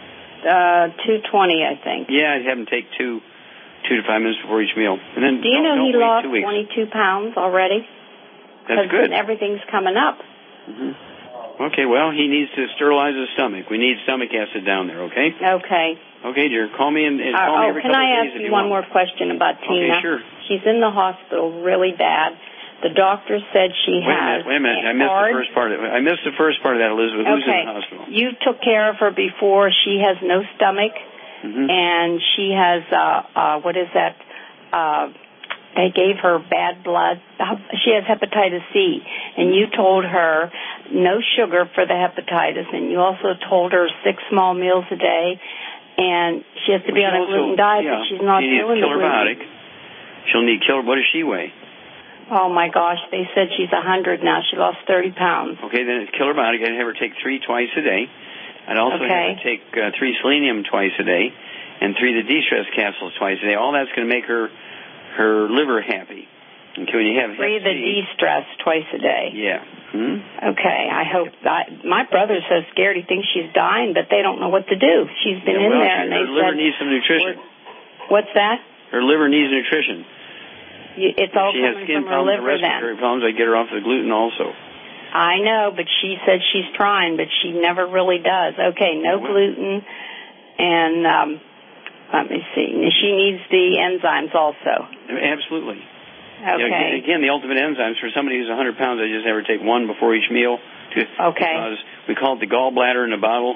Uh, two twenty, I think. Yeah, I'd have him take two, two to five minutes before each meal. And then do you don't, know don't he wait lost two weeks. twenty-two pounds already? That's good. Because everything's coming up. Mm-hmm. Okay, well, he needs to sterilize his stomach. We need stomach acid down there, okay? Okay. Okay, dear. Call me and, and uh, call me oh, every can couple I of days ask if you you one want. more question about Tina? Okay, sure. She's in the hospital really bad. The doctor said she wait has... Wait a minute, wait a minute. I missed hard... the first part of it. I missed the first part of that, Elizabeth. Okay. Who's in the hospital? You took care of her before. She has no stomach. mm-hmm. and she has, uh, uh, what is that, uh, they gave her bad blood. She has hepatitis C, and you told her no sugar for the hepatitis, and you also told her six small meals a day, and she has to be well, on a also, gluten diet, yeah, but she's not she needs doing the gluten. She'll need killer. What does she weigh? Oh, my gosh. They said she's one hundred now. She lost thirty pounds. Okay, then it's killer biotic. I'd have her take three twice a day. I'd also okay. have her take uh, three selenium twice a day and three of the de-stress capsules twice a day. All that's going to make her her liver happy. Okay, when you have three of the de-stress twice a day. Yeah. Hmm? Okay, I hope that. My brother's so scared he thinks she's dying, but they don't know what to do. She's been yeah, in well, there, and her they liver said, needs some nutrition. What's that? Her liver needs nutrition. It's all if she has coming skin from her problems liver or respiratory then. problems, I get her off the gluten also. I know, but she said she's trying, but she never really does. Okay, no well, gluten, and um, let me see. She needs the enzymes also. Absolutely. Okay. You know, again, the ultimate enzymes for somebody who's one hundred pounds, I just never take one before each meal. To, okay. Because we call it the gallbladder in a bottle.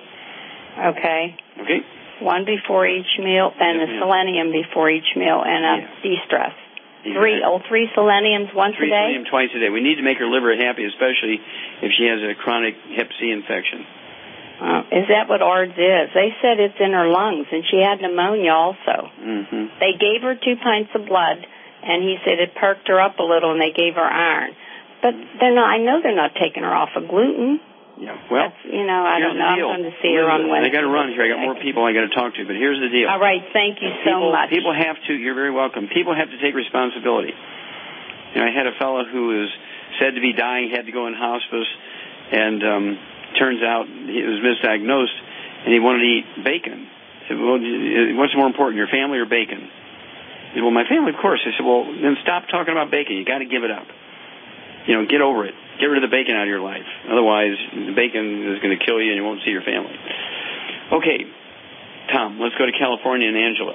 Okay. Okay. One before each meal, and yes, a selenium before each meal, and a yeah. de-stress. Exactly. Three, oh, three seleniums once three a day? Three selenium twice a day. We need to make her liver happy, especially if she has a chronic hep C infection. Uh, is that what A R D S is? They said it's in her lungs, and she had pneumonia also. Mm-hmm. They gave her two pints of blood, and he said it perked her up a little, and they gave her iron. But they're not. I know they're not taking her off of gluten. Yeah, well, That's, you know, I here's don't know. the deal. I'm going to see her on Wednesday. I got to run here. I got more people I got to talk to, but here's the deal. All right, thank you so people, much. People have to. You're very welcome. People have to take responsibility. You know, I had a fellow who was said to be dying, had to go in hospice, and um, turns out he was misdiagnosed, and he wanted to eat bacon. I said, well, what's more important, your family or bacon? He said, well, my family, of course. I said, well, then stop talking about bacon. You got to give it up. You know, get over it. Get rid of the bacon out of your life. Otherwise, the bacon is going to kill you and you won't see your family. Okay, Tom, let's go to California and Angela.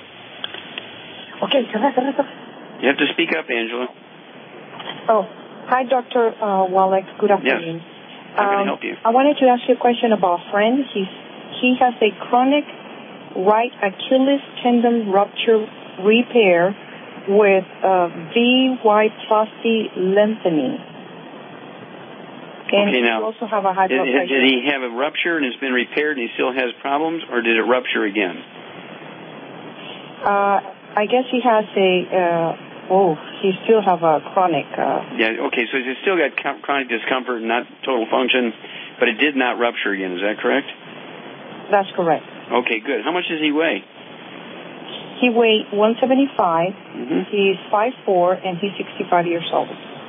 Okay. You have to speak up, Angela. Oh, hi, Doctor Uh, Wallach. Good afternoon. Yes. How can um, I help you? I wanted to ask you a question about a friend. He's, he has a chronic right Achilles tendon rupture repair with uh, V Y-plasty lengthening. And okay, now, you also have a high blood did, pressure. did he have a rupture and it's been repaired and he still has problems, or did it rupture again? Uh, I guess he has a, uh, oh, he still have a chronic. Uh, yeah, okay, so he's still got chronic discomfort and not total function, but it did not rupture again, is that correct? That's correct. Okay, good. How much does he weigh? He weighs one seventy-five, mm-hmm. He's five foot four, and he's sixty-five years old.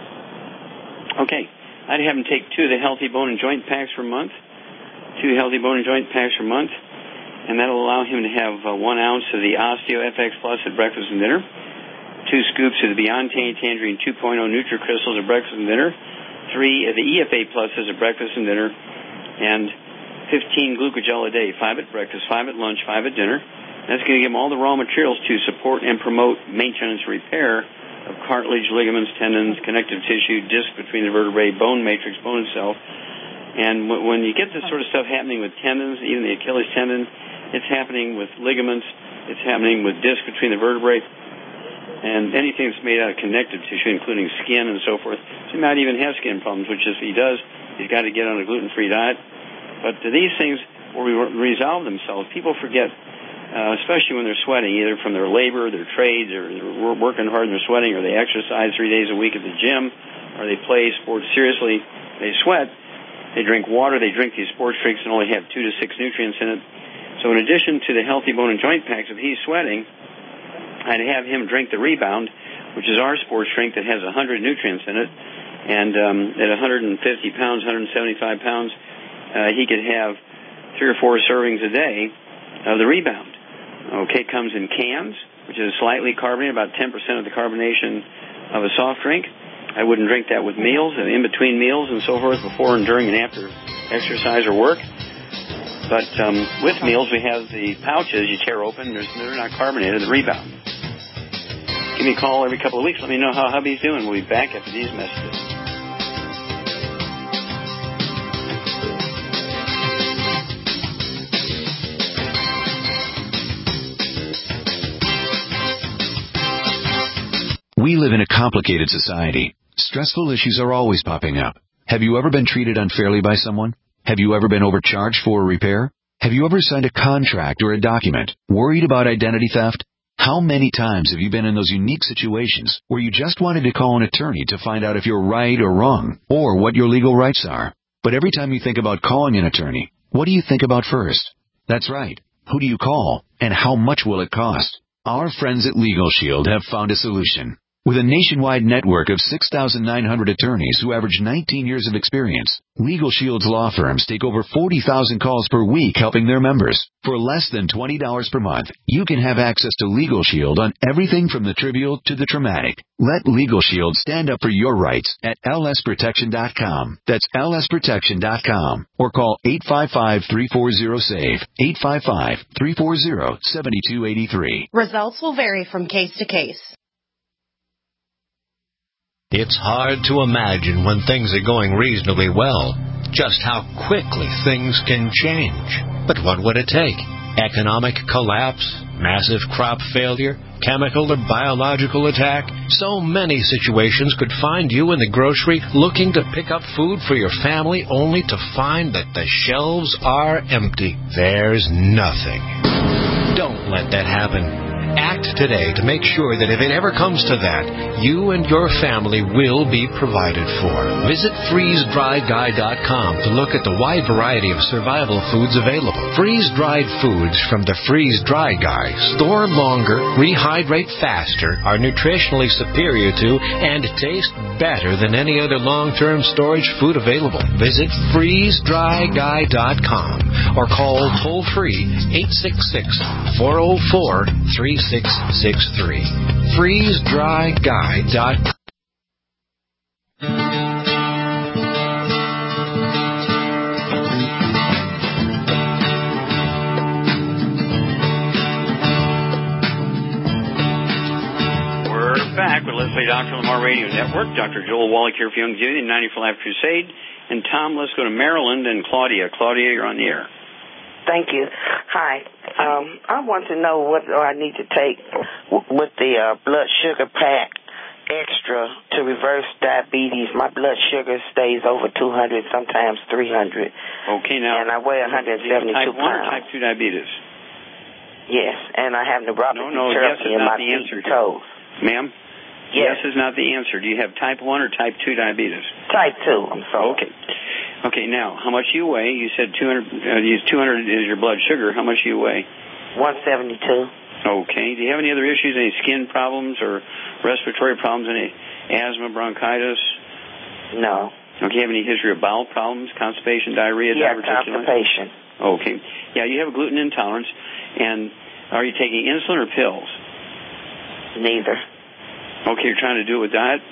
Okay. I'd have him take two of the Healthy Bone and Joint Packs per month, two Healthy Bone and Joint Packs per month, and that'll allow him to have uh, one ounce of the Osteo F X Plus at breakfast and dinner, two scoops of the Beyond Tangy Tangerine two point oh Nutri-Crystals at breakfast and dinner, three of the E F A Pluses at breakfast and dinner, and fifteen Glucogel a day, five at breakfast, five at lunch, five at dinner. That's going to give him all the raw materials to support and promote maintenance repair of cartilage, ligaments, tendons, connective tissue, disc between the vertebrae, bone matrix, bone itself. And w- when you get this sort of stuff happening with tendons, even the Achilles tendon, it's happening with ligaments, it's happening with disc between the vertebrae, and anything that's made out of connective tissue, including skin and so forth. So he might even have skin problems, which if he does, he's got to get on a gluten-free diet. But these things will re- resolve themselves. People forget, Uh, especially when they're sweating, either from their labor, their trades, or they're working hard and they're sweating, or they exercise three days a week at the gym, or they play sports seriously, they sweat, they drink water, they drink these sports drinks and only have two to six nutrients in it. So in addition to the Healthy Bone and Joint Packs, if he's sweating, I'd have him drink the Rebound, which is our sports drink that has one hundred nutrients in it, and um, at one hundred fifty pounds, one hundred seventy-five pounds, uh, he could have three or four servings a day of the Rebound. Okay, comes in cans, which is slightly carbonated, about ten percent of the carbonation of a soft drink. I wouldn't drink that with meals and in between meals and so forth, before and during and after exercise or work. But um, with meals, we have the pouches you tear open. There's, they're not carbonated, the Rebound. Give me a call every couple of weeks. Let me know how hubby's doing. We'll be back after these messages. live in a complicated society. Stressful issues are always popping up. Have you ever been treated unfairly by someone? Have you ever been overcharged for a repair? Have you ever signed a contract or a document worried about identity theft? How many times have you been in those unique situations where you just wanted to call an attorney to find out if you're right or wrong, or what your legal rights are? But every time you think about calling an attorney, what do you think about first? That's right. Who do you call, and how much will it cost? Our friends at Legal Shield have found a solution. With a nationwide network of six thousand nine hundred attorneys who average nineteen years of experience, Legal Shield's law firms take over forty thousand calls per week helping their members. For less than twenty dollars per month, you can have access to Legal Shield on everything from the trivial to the traumatic. Let Legal Shield stand up for your rights at L S protection dot com. That's L S protection dot com. Or call eight five five, three four zero, S A V E, eight five five, three four zero, seven two eight three. Results will vary from case to case. It's hard to imagine when things are going reasonably well, just how quickly things can change. But what would it take? Economic collapse? Massive crop failure? Chemical or biological attack? So many situations could find you in the grocery looking to pick up food for your family only to find that the shelves are empty. There's nothing. Don't let that happen. Act today to make sure that if it ever comes to that, you and your family will be provided for. Visit freeze dry guy dot com to look at the wide variety of survival foods available. Freeze-dried foods from the Freeze Dry Guy store longer, rehydrate faster, are nutritionally superior to, and taste better than any other long-term storage food available. Visit freeze dry guy dot com or call toll-free eight six six, four zero four, three six six three. freeze dry guy dot com. We're back with Leslie Doctor Lamar Radio Network. Doctor Joel Wallach here for Young's Union, ninety-four Life Crusade. And Tom, let's go to Maryland and Claudia. Claudia, you're on the air. Thank you. Hi. Um, I want to know what do I need to take w- with the uh, blood sugar pack extra to reverse diabetes. My blood sugar stays over two hundred, sometimes three hundred. Okay, now. And I weigh one hundred seventy-two type one pounds. Or type two diabetes? Yes, and I have neuropathy no, no, yes is in not my the answer. feet and toes. Ma'am? Yes. Yes is not the answer. Do you have type one or type two diabetes? Type two, I'm sorry. Okay. Okay, now, how much you weigh? You said two hundred, uh, two hundred is your blood sugar. How much do you weigh? one seventy-two. Okay. Do you have any other issues, any skin problems or respiratory problems, any asthma, bronchitis? No. Okay, have any history of bowel problems, constipation, diarrhea, yeah, diverticulitis? constipation. Okay. Yeah, you have a gluten intolerance, and are you taking insulin or pills? Neither. Okay, you're trying to do it with diet?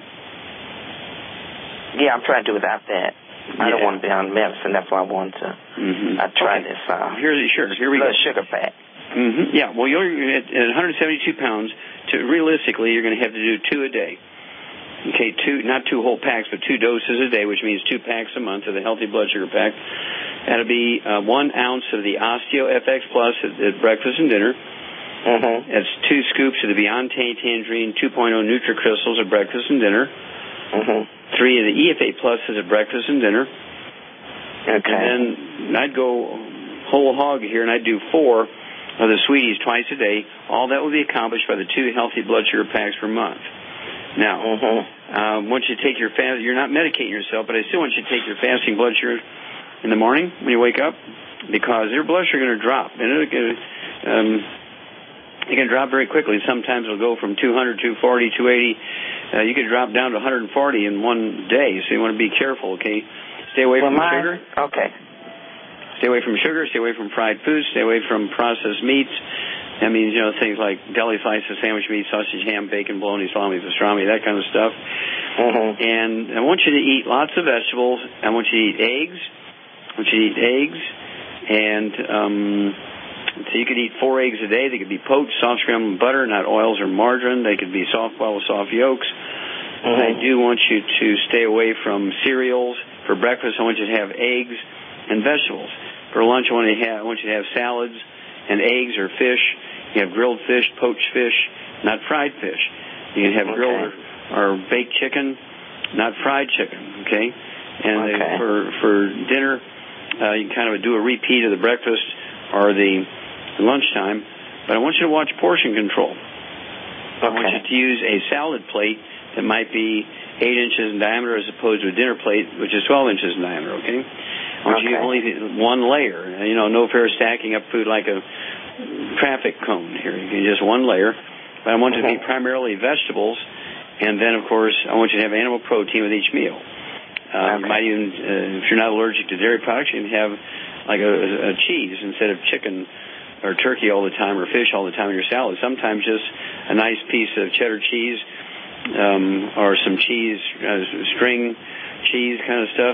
Yeah, I'm trying to do without that. I yeah. don't want to be on medicine. That's why I wanted to. Mm-hmm. I tried okay. this. Uh, here, sure. Here we blood go. sugar pack. Mm-hmm. Yeah. Well, you're at, at one hundred seventy-two pounds. To realistically, you're going to have to do two a day. Okay, two, not two whole packs, but two doses a day, which means two packs a month of the healthy blood sugar pack. That'll be uh, one ounce of the Osteo F X Plus at, at breakfast and dinner. Mm-hmm. That's two scoops of the Beyond Tangerine two point oh NutriCrystals at breakfast and dinner. Mm-hmm. Three of the E F A Pluses at breakfast and dinner. Okay. And then I'd go whole hog here, and I'd do four of the Sweeties twice a day. All that will be accomplished by the two healthy blood sugar packs per month. Now, mm-hmm. uh, once you take your fast, you're not medicating yourself, but I still want you to take your fasting blood sugar in the morning when you wake up, because your blood sugar is going to drop. And it, um, it can drop very quickly. Sometimes it'll go from two hundred, two forty, two eighty. Uh, you can drop down to one hundred forty in one day, so you want to be careful, okay? Stay away well, from my, sugar. Okay. Stay away from sugar. Stay away from fried foods. Stay away from processed meats. That means, you know, things like deli slices, sandwich meat, sausage, ham, bacon, bologna, salami, pastrami, that kind of stuff. Mm-hmm. And I want you to eat lots of vegetables. I want you to eat eggs. I want you to eat eggs. And um, so you could eat four eggs a day. They could be poached, soft scrambled butter, not oils or margarine. They could be soft boiled with soft yolks. Mm-hmm. I do want you to stay away from cereals. For breakfast, I want you to have eggs and vegetables. For lunch, I want, to have, I want you to have salads and eggs or fish. You have grilled fish, poached fish, not fried fish. You can have okay. grilled or are baked chicken, not fried chicken, okay? And Okay. they, for for dinner, uh, you can kind of do a repeat of the breakfast or the lunchtime. But I want you to watch portion control. I want you to use a salad plate that might be eight inches in diameter as opposed to a dinner plate, which is twelve inches in diameter, okay? I want you to only one layer. You know, no fair stacking up food like a traffic cone here. You can just one layer. But I want it to be primarily vegetables. And then, of course, I want you to have animal protein with each meal. Uh, you might even, uh, if you're not allergic to dairy products, you can have like a, a cheese instead of chicken or turkey all the time or fish all the time in your salad. Sometimes just a nice piece of cheddar cheese um, or some cheese, uh, string cheese kind of stuff,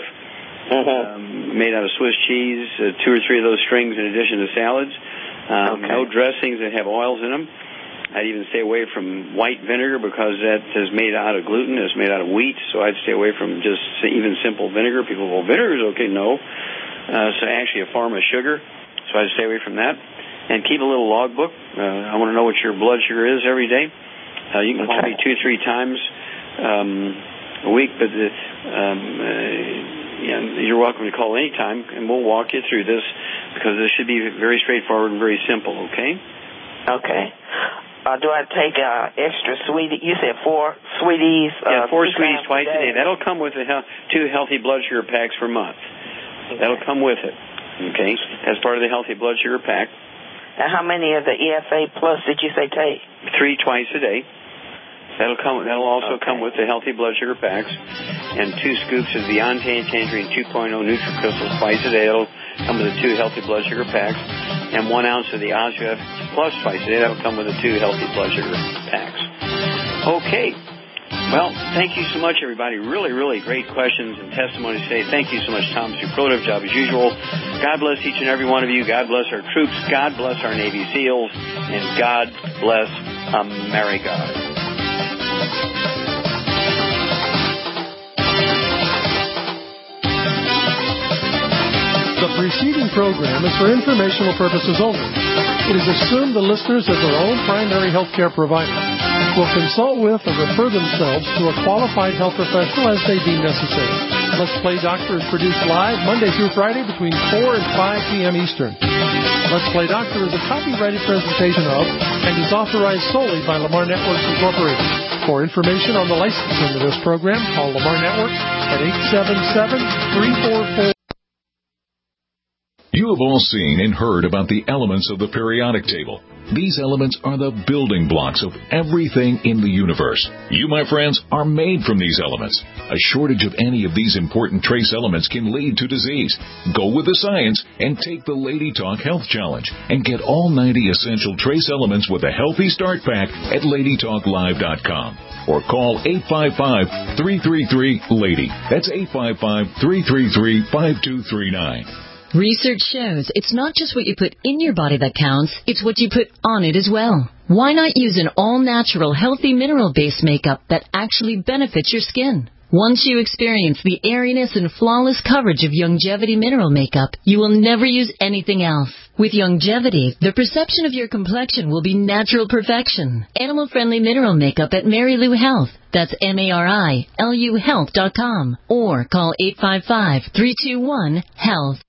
um, made out of Swiss cheese, uh, two or three of those strings in addition to salads. Um, no dressings that have oils in them. I'd even stay away from white vinegar because that is made out of gluten. It's made out of wheat, so I'd stay away from just even simple vinegar. People go, well, vinegar is okay. No. Uh, so actually a form of sugar, so I'd stay away from that. And keep a little logbook. Uh, I want to know what your blood sugar is every day. Uh, you can call me two, three times um, a week, but the, um, uh, yeah, you're welcome to call any time, and we'll walk you through this because this should be very straightforward and very simple, okay? Okay. Uh, do I take uh, extra sweetie? You said four sweeties? Uh, yeah, four two sweeties times twice a a day. day. That'll come with the he- two healthy blood sugar packs per month. That'll come with it, okay, as part of the healthy blood sugar pack. And how many of the E F A Plus did you say take? Three twice a day. That'll come. That'll also come with the healthy blood sugar packs, and two scoops of Beyond Tangerine two point oh NutriCrystals twice a day. That'll come with the two healthy blood sugar packs, and one ounce of the OsteoF Plus twice a day. That'll come with the two healthy blood sugar packs. Okay. Well, thank you so much, everybody. Really, really great questions and testimonies today. Thank you so much, Tom. Superlative job as usual. God bless each and every one of you. God bless our troops. God bless our Navy SEALs. And God bless America. The preceding program is for informational purposes only. It is assumed the listeners of their own primary health care provider will consult with or refer themselves to a qualified health professional as they deem necessary. Let's Play Doctor is produced live Monday through Friday between four and five p.m. Eastern. Let's Play Doctor is a copyrighted presentation of and is authorized solely by Lamar Networks Incorporated. For information on the licensing of this program, call Lamar Networks at eight seven seven, three four four. You have all seen and heard about the elements of the periodic table. These elements are the building blocks of everything in the universe. You, my friends, are made from these elements. A shortage of any of these important trace elements can lead to disease. Go with the science and take the Lady Talk Health Challenge and get all ninety essential trace elements with a healthy start pack at lady talk live dot com. Or call eight five five, three three three, LADY. That's eight five five, three three three, five two three nine. Research shows it's not just what you put in your body that counts, it's what you put on it as well. Why not use an all-natural, healthy mineral-based makeup that actually benefits your skin? Once you experience the airiness and flawless coverage of Youngevity mineral makeup, you will never use anything else. With Youngevity, the perception of your complexion will be natural perfection. Animal-friendly mineral makeup at Mary Lou Health. That's M A R I L U health dot com. Or call eight five five, three two one, HEALTH.